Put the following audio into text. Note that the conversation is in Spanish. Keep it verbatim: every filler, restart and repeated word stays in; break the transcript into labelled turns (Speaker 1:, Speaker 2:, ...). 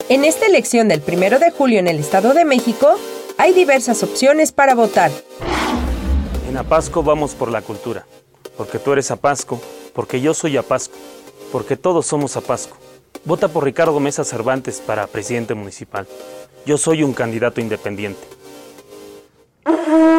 Speaker 1: En esta elección del primero de julio en el Estado de México, hay diversas opciones para votar.
Speaker 2: En Apasco vamos por la cultura, porque tú eres Apasco, porque yo soy Apasco, porque todos somos Apasco. Vota por Ricardo Mesa Cervantes para presidente municipal. Yo soy un candidato independiente.